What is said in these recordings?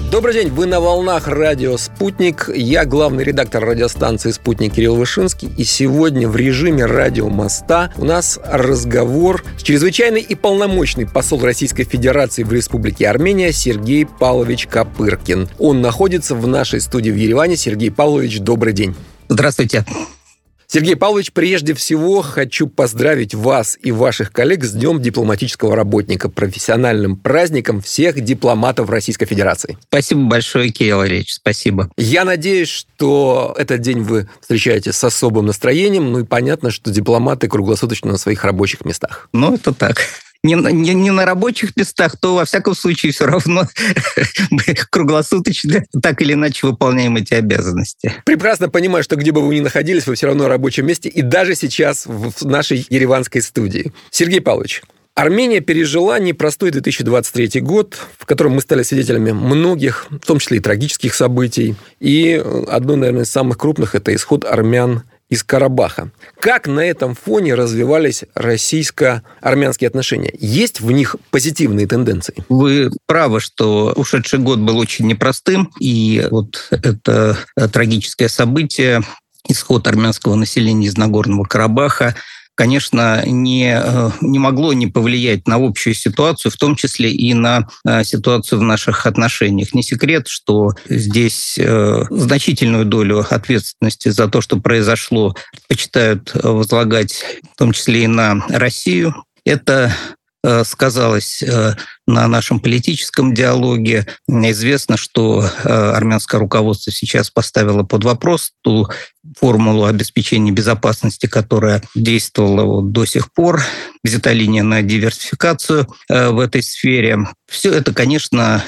Добрый день, вы на волнах радио «Спутник». Я главный редактор радиостанции «Спутник» Кирилл Вышинский. И сегодня в режиме радиомоста у нас разговор с чрезвычайный и полномочный посол Российской Федерации в Республике Армения Сергей Павлович Копыркин. Он находится в нашей студии в Ереване. Сергей Павлович, добрый день. Здравствуйте. Сергей Павлович, прежде всего хочу поздравить вас и ваших коллег с Днем дипломатического работника, профессиональным праздником всех дипломатов Российской Федерации. Спасибо большое, Кирилл Ильич, спасибо. Я надеюсь, что этот день вы встречаете с особым настроением, и понятно, что дипломаты круглосуточно на своих рабочих местах. Это так. Не на рабочих местах, то, во всяком случае, все равно мы круглосуточно так или иначе выполняем эти обязанности. Прекрасно понимаю, что где бы вы ни находились, вы все равно на рабочем месте, и даже сейчас в нашей ереванской студии. Сергей Павлович, Армения пережила непростой 2023 год, в котором мы стали свидетелями многих, в том числе и трагических событий. И одно, наверное, из самых крупных – это исход армян из Карабаха. Как на этом фоне развивались российско-армянские отношения? Есть в них позитивные тенденции? Вы правы, что ушедший год был очень непростым, и это трагическое событие, исход армянского населения из Нагорного Карабаха, конечно, не могло не повлиять на общую ситуацию, в том числе и на ситуацию в наших отношениях. Не секрет, что здесь значительную долю ответственности за то, что произошло, предпочитают возлагать в том числе и на Россию. Это сказалось на нашем политическом диалоге. Известно, что армянское руководство сейчас поставило под вопрос ту формулу обеспечения безопасности, которая действовала до сих пор, взята линия на диверсификацию в этой сфере. Все это, конечно,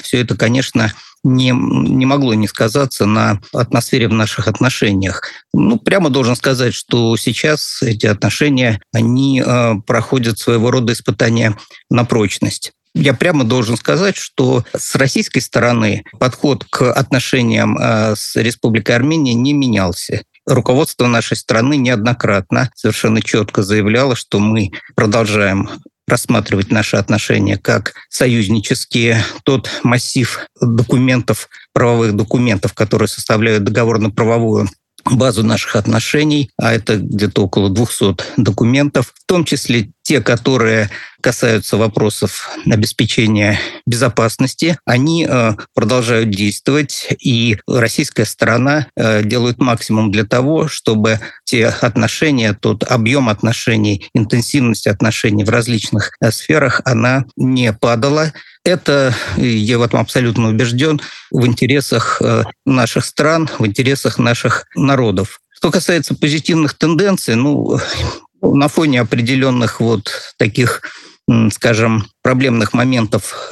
не могло не сказаться на атмосфере в наших отношениях. Прямо должен сказать, что сейчас эти отношения, они проходят своего рода испытания на прочность. Я прямо должен сказать, что с российской стороны подход к отношениям с Республикой Армения не менялся. Руководство нашей страны неоднократно совершенно четко заявляло, что мы продолжаем рассматривать наши отношения как союзнические. Тот массив документов, правовых документов, которые составляют договорно-правовую базу наших отношений, а это где-то около 200 документов, в том числе те, которые касаются вопросов обеспечения безопасности, они продолжают действовать, и российская сторона делает максимум для того, чтобы те отношения, тот объем отношений, интенсивность отношений в различных сферах, она не падала. Это, я в этом абсолютно убежден, в интересах наших стран, в интересах наших народов. Что касается позитивных тенденций, на фоне определенных таких, скажем, проблемных моментов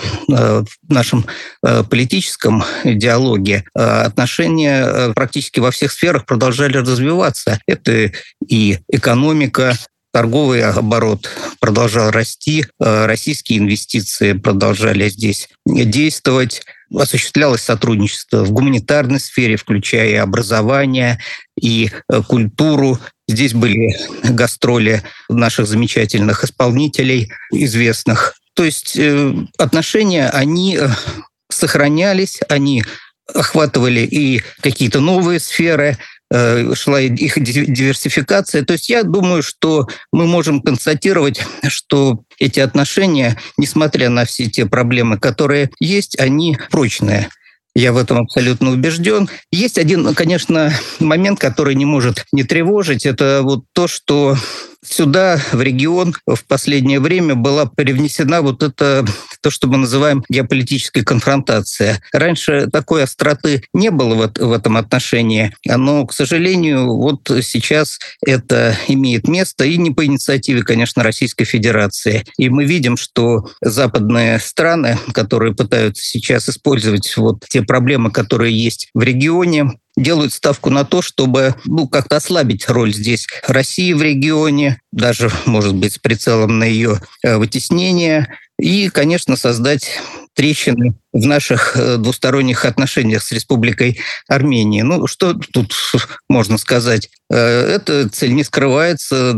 в нашем политическом диалоге, отношения практически во всех сферах продолжали развиваться. Это и экономика, торговый оборот продолжал расти, российские инвестиции продолжали здесь действовать, осуществлялось сотрудничество в гуманитарной сфере, включая и образование, и культуру. Здесь были гастроли наших замечательных исполнителей, известных. То есть отношения, они сохранялись, они охватывали и какие-то новые сферы, шла их диверсификация. То есть я думаю, что мы можем констатировать, что эти отношения, несмотря на все те проблемы, которые есть, они прочные. Я в этом абсолютно убежден. Есть один, конечно, момент, который не может не тревожить. Это то, что сюда, в регион, в последнее время была привнесена это, то, что мы называем геополитической конфронтацией. Раньше такой остроты не было в этом отношении, но, к сожалению, сейчас это имеет место, и не по инициативе, конечно, Российской Федерации. И мы видим, что западные страны, которые пытаются сейчас использовать те проблемы, которые есть в регионе, делают ставку на то, чтобы как-то ослабить роль здесь России в регионе, даже, может быть, с прицелом на ее вытеснение, и, конечно, создать трещины в наших двусторонних отношениях с Республикой Армения. Что тут можно сказать? Эта цель не скрывается.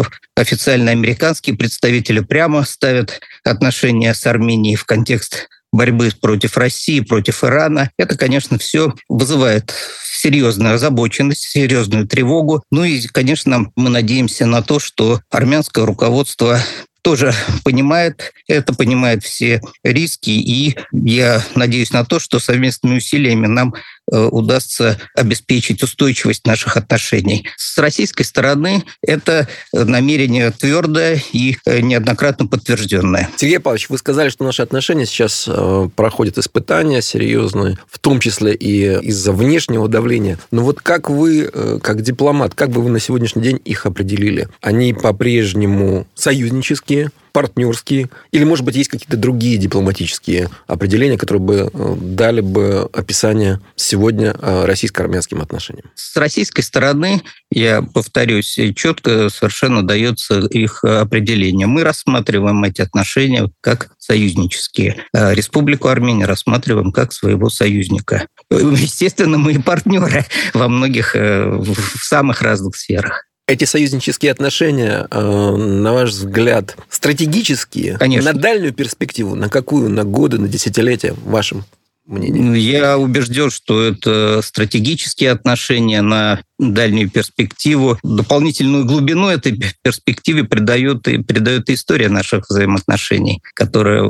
Официально американские представители прямо ставят отношения с Арменией в контекст борьбы против России, против Ирана. Это, конечно, все вызывает серьезную озабоченность, серьезную тревогу. Ну и, конечно, мы надеемся на то, что армянское руководство тоже понимает все риски, и я надеюсь на то, что совместными усилиями нам удастся обеспечить устойчивость наших отношений. С российской стороны это намерение твердое и неоднократно подтвержденное. Сергей Павлович, вы сказали, что наши отношения сейчас проходят испытания серьезные, в том числе и из-за внешнего давления. Но вот как вы, как дипломат, как бы вы на сегодняшний день их определили? Они по-прежнему союзнические, партнерские, или, может быть, есть какие-то другие дипломатические определения, которые бы дали бы описание сегодня российско-армянским отношениям? С российской стороны, я повторюсь, четко совершенно дается их определение. Мы рассматриваем эти отношения как союзнические. Республику Армения рассматриваем как своего союзника. Естественно, мы и партнеры во многих, в самых разных сферах. Эти союзнические отношения, на ваш взгляд, стратегические? Конечно. На дальнюю перспективу? На какую? На годы, на десятилетия, в вашем мнении? Я убежден, что это стратегические отношения на дальнюю перспективу. Дополнительную глубину этой перспективе придает история наших взаимоотношений, которая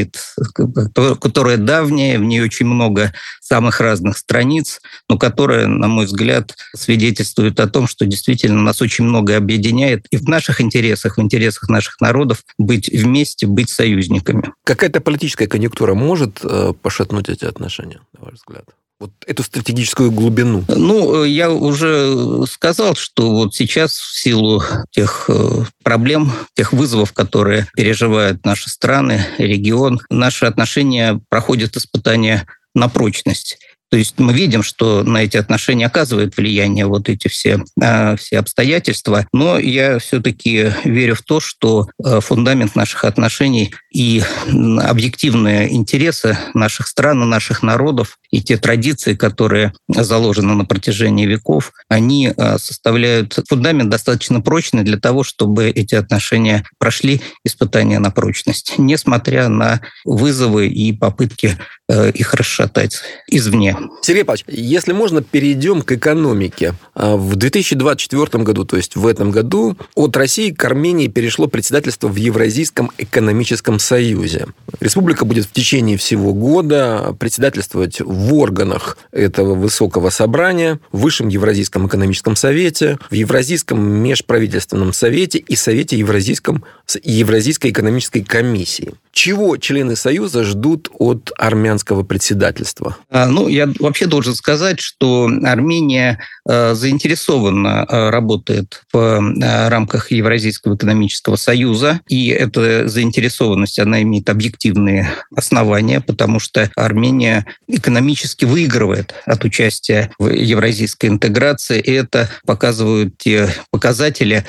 давняя, в ней очень много самых разных страниц, но которая, на мой взгляд, свидетельствует о том, что действительно нас очень многое объединяет, и в наших интересах, в интересах наших народов быть вместе, быть союзниками. Какая-то политическая конъюнктура может пошатнуть эти отношения, на ваш взгляд? Вот эту стратегическую глубину? Я уже сказал, что вот сейчас в силу тех проблем, тех вызовов, которые переживают наши страны, регион, наши отношения проходят испытания на прочность. То есть мы видим, что на эти отношения оказывает влияние вот эти все обстоятельства, но я все-таки верю в то, что фундамент наших отношений и объективные интересы наших стран и наших народов, и те традиции, которые заложены на протяжении веков, они составляют фундамент достаточно прочный для того, чтобы эти отношения прошли испытания на прочность, несмотря на вызовы и попытки их расшатать извне. Сергей Павлович, если можно, перейдем к экономике. В 2024 году, то есть в этом году, от России к Армении перешло председательство в Евразийском экономическом союзе. Республика будет в течение всего года председательствовать в органах этого высокого собрания, в Высшем Евразийском экономическом совете, в Евразийском межправительственном совете и Совете Евразийской экономической комиссии. Чего члены Союза ждут от армянского председательства? Я вообще должен сказать, что Армения заинтересованно работает в рамках Евразийского экономического союза, и эта заинтересованность, она имеет объективные основания, потому что Армения экономически выигрывает от участия в евразийской интеграции, и это показывают те показатели,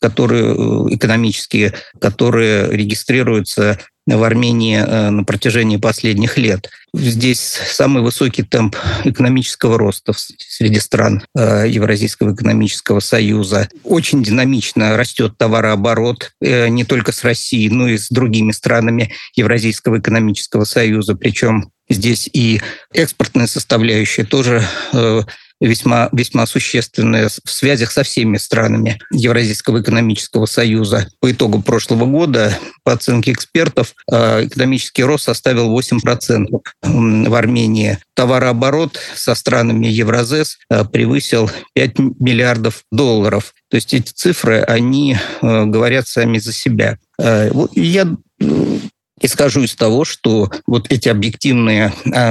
экономические, которые регистрируются в Армении на протяжении последних лет. Здесь самый высокий темп экономического роста среди стран Евразийского экономического союза. Очень динамично растет товарооборот не только с Россией, но и с другими странами Евразийского экономического союза. Причем здесь и экспортная составляющая тоже весьма существенная в связях со всеми странами Евразийского экономического союза. По итогам прошлого года, по оценке экспертов, экономический рост составил 8% в Армении. Товарооборот со странами Евразес превысил $5 миллиардов. То есть эти цифры, они говорят сами за себя. Я исхожу из того, что вот эти объективные,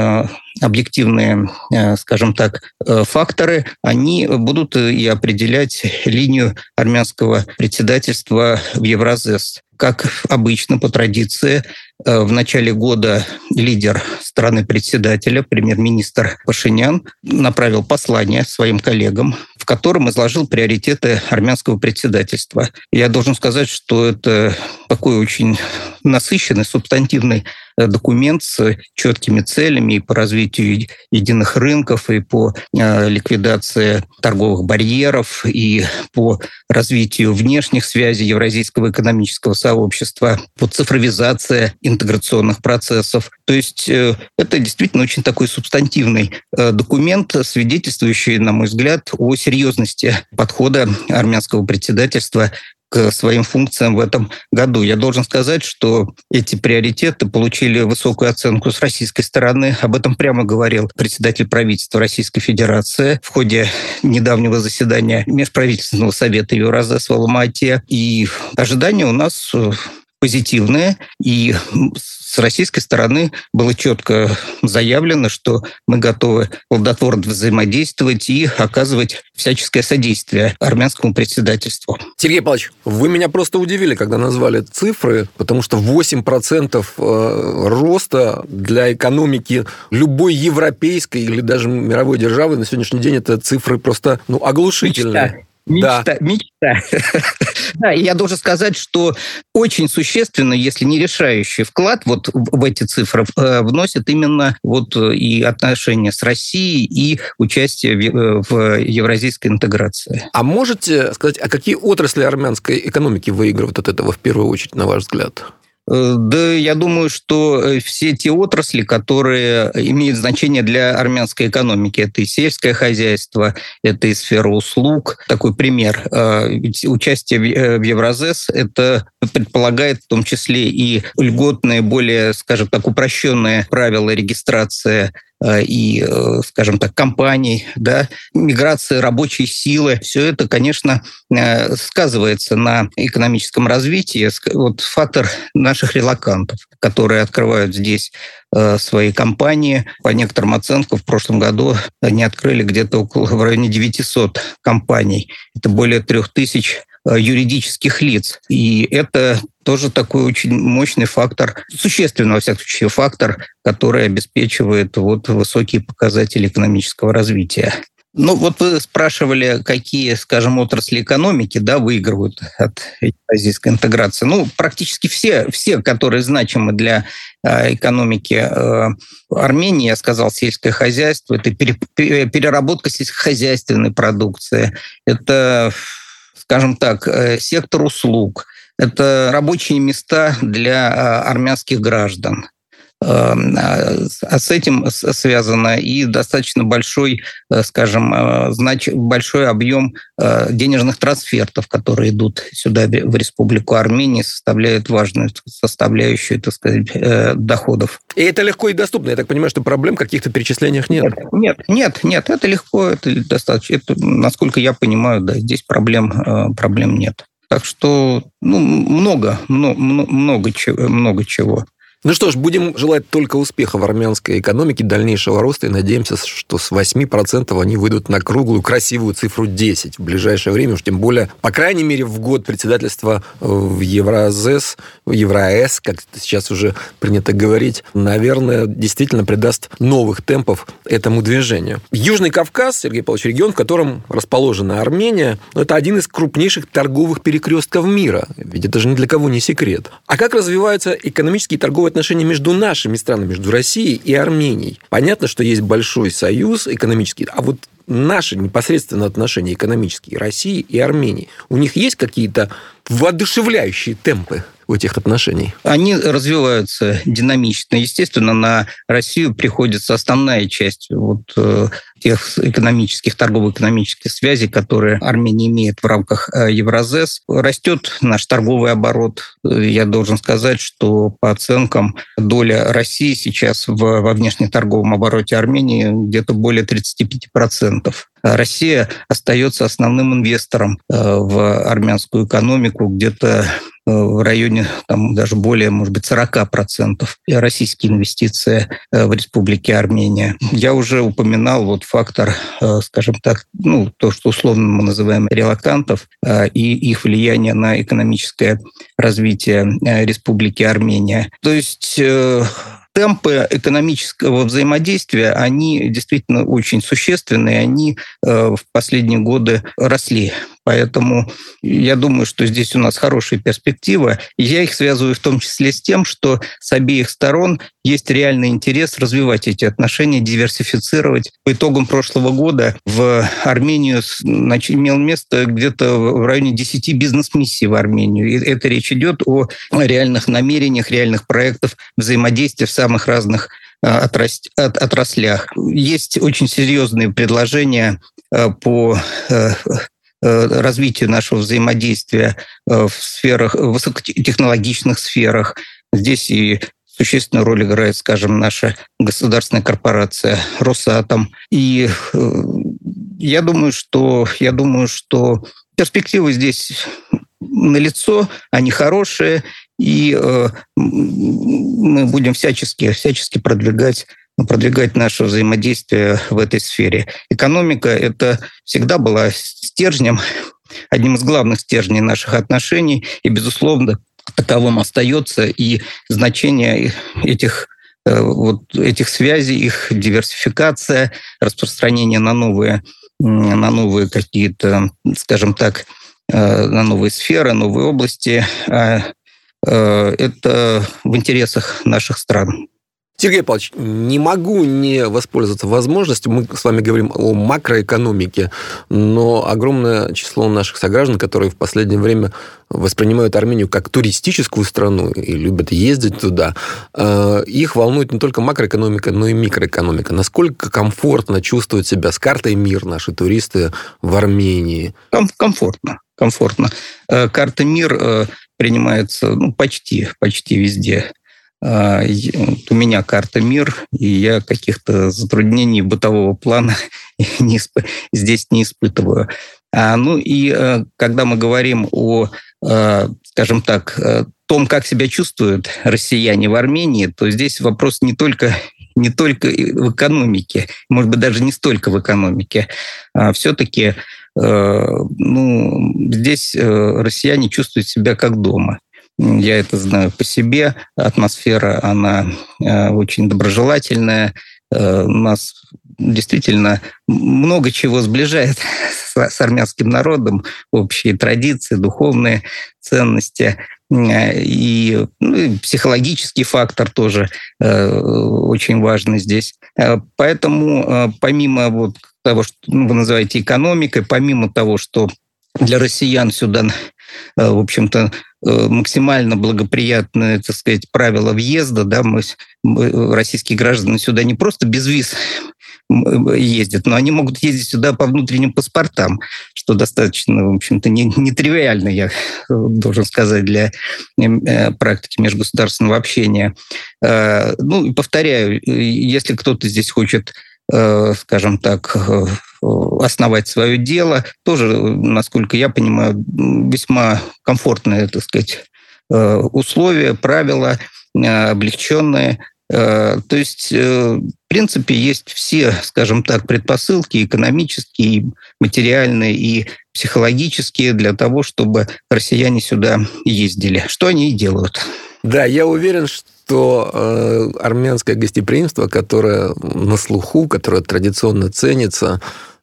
скажем так, факторы, они будут и определять линию армянского председательства в Евразес. Как обычно, по традиции, в начале года лидер страны-председателя, премьер-министр Пашинян, направил послание своим коллегам, в котором изложил приоритеты армянского председательства. Я должен сказать, что это такой очень насыщенный, субстантивный документ с четкими целями и по развитию единых рынков, и по ликвидации торговых барьеров, и по развитию внешних связей Евразийского экономического сообщества, по цифровизации интеграционных процессов. То есть это действительно очень такой субстантивный документ, свидетельствующий, на мой взгляд, о серьезности подхода армянского председательства к своим функциям в этом году. Я должен сказать, что эти приоритеты получили высокую оценку с российской стороны. Об этом прямо говорил председатель правительства Российской Федерации в ходе недавнего заседания Межправительственного совета Евразес в Алма-Ате. И ожидания у нас позитивные, и с российской стороны было четко заявлено, что мы готовы плодотворно взаимодействовать и оказывать всяческое содействие армянскому председательству. Сергей Павлович, вы меня просто удивили, когда назвали цифры, потому что 8% роста для экономики любой европейской или даже мировой державы на сегодняшний день это цифры просто оглушительные. Мечта. Да, и я должен сказать, что очень существенно, если не решающий вклад вот в эти цифры вносит именно вот и отношения с Россией, и участие в евразийской интеграции. А можете сказать, а какие отрасли армянской экономики выигрывают от этого в первую очередь, на ваш взгляд? Да, я думаю, что все те отрасли, которые имеют значение для армянской экономики, это и сельское хозяйство, это и сфера услуг. Такой пример. Участие в Евразес это предполагает в том числе и льготные, более, скажем так, упрощенные правила регистрации и, скажем так, компаний, да, миграция рабочей силы. Все это, конечно, сказывается на экономическом развитии. Вот фактор наших релокантов, которые открывают здесь свои компании. По некоторым оценкам, в прошлом году они открыли где-то в районе 900 компаний. Это более 3000 юридических лиц. И это тоже такой очень мощный фактор, существенный, во всяком случае, фактор, который обеспечивает вот высокие показатели экономического развития. Ну, вот вы спрашивали, какие, скажем, отрасли экономики, да, выигрывают от евразийской интеграции. Ну, практически все, которые значимы для экономики Армении, я сказал, сельское хозяйство, это переработка сельскохозяйственной продукции, это, скажем так, сектор услуг, это рабочие места для армянских граждан. А с этим связано и достаточно большой, скажем, большой объем денежных трансфертов, которые идут сюда, в Республику Армения, составляют важную составляющую, так сказать, доходов. И это легко и доступно. Я так понимаю, что проблем в каких-то перечислениях нет. Нет, это легко, это достаточно. Это, насколько я понимаю, да, здесь проблем нет. Так что много чего. Ну что ж, будем желать только успеха в армянской экономике, дальнейшего роста, и надеемся, что с 8% они выйдут на круглую, красивую цифру 10 в ближайшее время, уж тем более, по крайней мере, в год председательства в Евразес, как сейчас уже принято говорить, наверное, действительно придаст новых темпов этому движению. Южный Кавказ, Сергей Павлович, регион, в котором расположена Армения, это один из крупнейших торговых перекрестков мира, ведь это же ни для кого не секрет. А как развиваются экономические и торговые отношения между нашими странами, между Россией и Арменией? Понятно, что есть большой союз экономический, а вот наши непосредственно отношения экономические России и Армении, у них есть какие-то воодушевляющие темпы у этих отношений? Они развиваются динамично. Естественно, на Россию приходится основная часть тех торгово-экономических связей, которые Армения имеет в рамках Евразес. Растет наш торговый оборот. Я должен сказать, что по оценкам доля России сейчас во внешнеторговом обороте Армении где-то более 35%. Россия остается основным инвестором в армянскую экономику, где-то в районе даже более, может быть, 40% российские инвестиции в Республике Армения. Я уже упоминал фактор, скажем так, то, что условно мы называем релокантов, и их влияние на экономическое развитие Республики Армения. То есть темпы экономического взаимодействия, они действительно очень существенные, они в последние годы росли. Поэтому я думаю, что здесь у нас хорошая перспектива. И я их связываю в том числе с тем, что с обеих сторон есть реальный интерес развивать эти отношения, диверсифицировать. По итогам прошлого года в Армению имел место где-то в районе 10 бизнес-миссий в Армению. И это речь идет о реальных намерениях, реальных проектах взаимодействия в самых разных отраслях. Есть очень серьезные предложения по развитию нашего взаимодействия в сферах, в высокотехнологичных сферах. Здесь и существенную роль играет, скажем, наша государственная корпорация «Росатом». И я думаю, что перспективы здесь налицо, они хорошие, и мы будем всячески продвигать наше взаимодействие в этой сфере. Экономика – это всегда была стержнем, одним из главных стержней наших отношений, и, безусловно, таковым остается и значение этих связей, их диверсификация, распространение на новые какие-то, скажем так, на новые сферы, новые области. Это в интересах наших стран. Сергей Павлович, не могу не воспользоваться возможностью. Мы с вами говорим о макроэкономике, но огромное число наших сограждан, которые в последнее время воспринимают Армению как туристическую страну и любят ездить туда, их волнует не только макроэкономика, но и микроэкономика. Насколько комфортно чувствуют себя с картой МИР наши туристы в Армении? Комфортно. Карта МИР принимается почти везде. У меня карта МИР, и я каких-то затруднений бытового плана здесь не испытываю. Когда мы говорим о, скажем так, том, как себя чувствуют россияне в Армении, то здесь вопрос не только в экономике, может быть, даже не столько в экономике. Все-таки здесь россияне чувствуют себя как дома. Я это знаю по себе. Атмосфера, она очень доброжелательная. Нас действительно много чего сближает с армянским народом. Общие традиции, духовные ценности. И психологический фактор тоже очень важный здесь. Поэтому помимо того, что вы называете экономикой, помимо того, что для россиян сюда, в общем-то, максимально благоприятные, так сказать, правила въезда, да, российские граждане сюда не просто без виз ездят, но они могут ездить сюда по внутренним паспортам, что достаточно, в общем-то, нетривиально, я должен сказать, для практики межгосударственного общения. И повторяю, если кто-то здесь хочет, скажем так, основать свое дело, тоже, насколько я понимаю, весьма комфортные, так сказать, условия, правила, облегченные. То есть, в принципе, есть все, скажем так, предпосылки экономические, материальные и психологические для того, чтобы россияне сюда ездили. Что они и делают. Да, я уверен, что армянское гостеприимство, которое на слуху, которое традиционно ценится,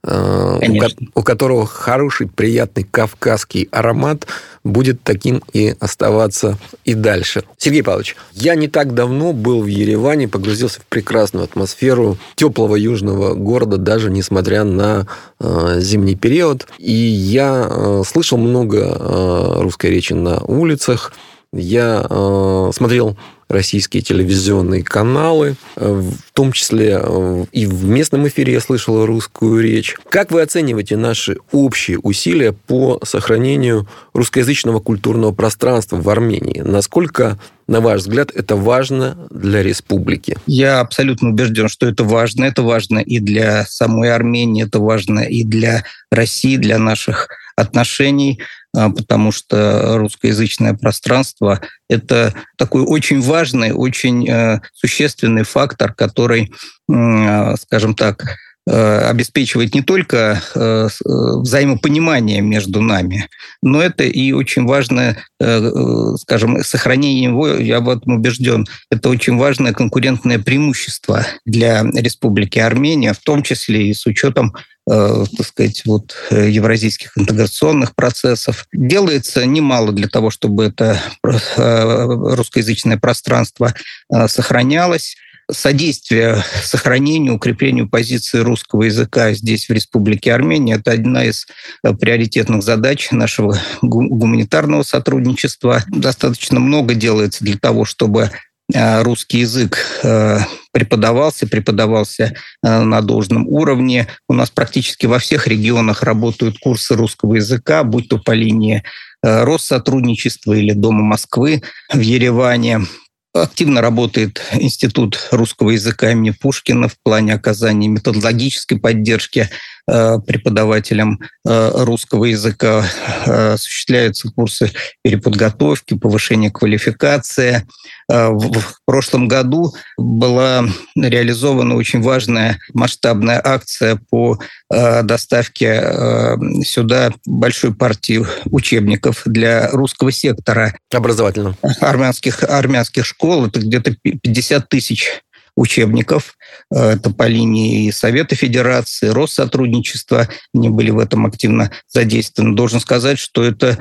у которого хороший, приятный кавказский аромат, будет таким и оставаться и дальше. Сергей Павлович, я не так давно был в Ереване, погрузился в прекрасную атмосферу теплого южного города, даже несмотря на зимний период. И я слышал много русской речи на улицах. Я смотрел российские телевизионные каналы, в том числе и в местном эфире я слышал русскую речь. Как вы оцениваете наши общие усилия по сохранению русскоязычного культурного пространства в Армении? Насколько, на ваш взгляд, это важно для республики? Я абсолютно убежден, что это важно. Это важно и для самой Армении, это важно и для России, для наших отношений, потому что русскоязычное пространство – это такой очень важный, очень существенный фактор, который, скажем так, обеспечивает не только взаимопонимание между нами, но это и очень важное, скажем, сохранение его, я в этом убежден, это очень важное конкурентное преимущество для Республики Армения, в том числе и с учетом, так сказать, евразийских интеграционных процессов. Делается немало для того, чтобы это русскоязычное пространство сохранялось. Содействие сохранению, укреплению позиции русского языка здесь, в Республике Армения, это одна из приоритетных задач нашего гуманитарного сотрудничества. Достаточно много делается для того, чтобы русский язык преподавался на должном уровне. У нас практически во всех регионах работают курсы русского языка, будь то по линии Россотрудничества или Дома Москвы в Ереване. Активно работает Институт русского языка имени Пушкина в плане оказания методологической поддержки преподавателям русского языка. Осуществляются курсы переподготовки, повышения квалификации. В прошлом году была реализована очень важная масштабная акция по доставке сюда большой партии учебников для русского сектора. Образовательного. Армянских школ. Это где-то 50 тысяч учебников. Это по линии Совета Федерации, Россотрудничества. Они были в этом активно задействованы. Должен сказать, что это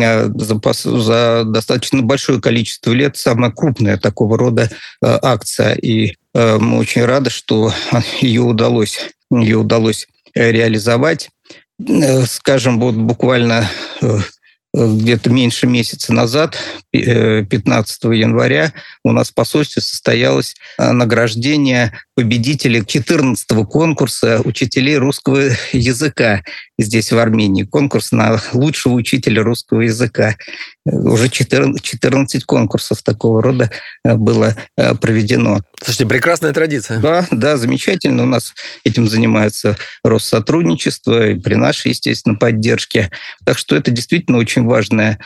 за достаточно большое количество лет самая крупная такого рода акция. И мы очень рады, что ее удалось реализовать. Скажем, буквально где-то меньше месяца назад, 15 января, у нас в посольстве состоялось награждение победителей 14-го конкурса учителей русского языка здесь, в Армении. Конкурс на лучшего учителя русского языка. Уже 14 конкурсов такого рода было проведено. Слушайте, прекрасная традиция. Да, замечательно. У нас этим занимается Россотрудничество и при нашей, естественно, поддержке. Так что это действительно очень важная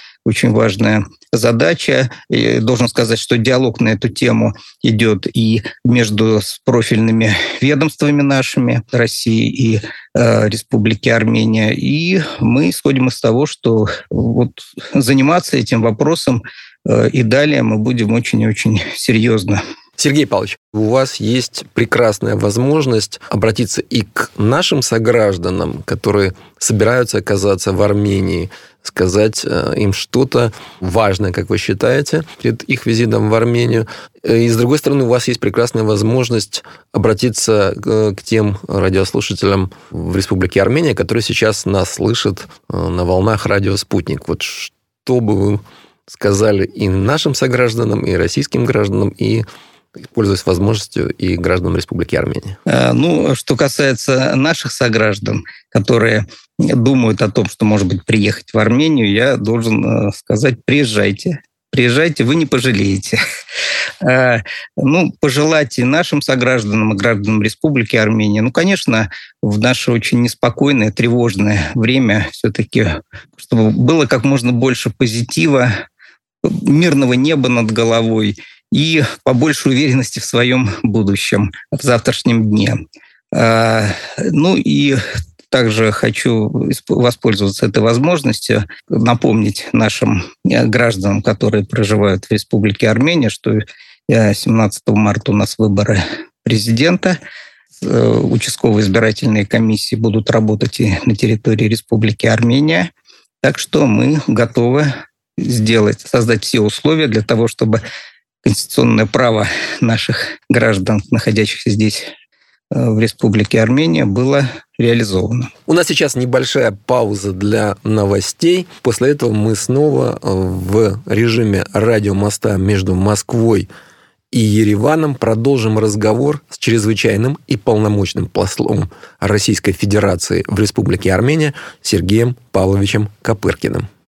задача. И должен сказать, что диалог на эту тему идет и между профильными ведомствами нашими, России и Республики Армения. И мы исходим из того, что заниматься этим вопросом и далее мы будем очень и очень серьезно. Сергей Павлович, у вас есть прекрасная возможность обратиться и к нашим согражданам, которые собираются оказаться в Армении, сказать им что-то важное, как вы считаете, перед их визитом в Армению. И, с другой стороны, у вас есть прекрасная возможность обратиться к тем радиослушателям в Республике Армения, которые сейчас нас слышат на волнах радио «Спутник». Вот что бы вы сказали и нашим согражданам, и российским гражданам, и, пользуясь возможностью, и гражданам Республики Армения? Что касается наших сограждан, которые думают о том, что, может быть, приехать в Армению, я должен сказать, приезжайте. Приезжайте, вы не пожалеете. Пожелать и нашим согражданам, и гражданам Республики Армения, конечно, в наше очень неспокойное, тревожное время все-таки, чтобы было как можно больше позитива, мирного неба над головой и побольше уверенности в своем будущем, в завтрашнем дне. И также хочу воспользоваться этой возможностью, напомнить нашим гражданам, которые проживают в Республике Армения, что 17 марта у нас выборы президента. Участковые избирательные комиссии будут работать и на территории Республики Армения. Так что мы готовы создать все условия для того, чтобы конституционное право наших граждан, находящихся здесь, в Республике Армения, было реализовано. У нас сейчас небольшая пауза для новостей. После этого мы снова в режиме радиомоста между Москвой и Ереваном продолжим разговор с чрезвычайным и полномочным послом Российской Федерации в Республике Армения Сергеем Павловичем Копыркиным.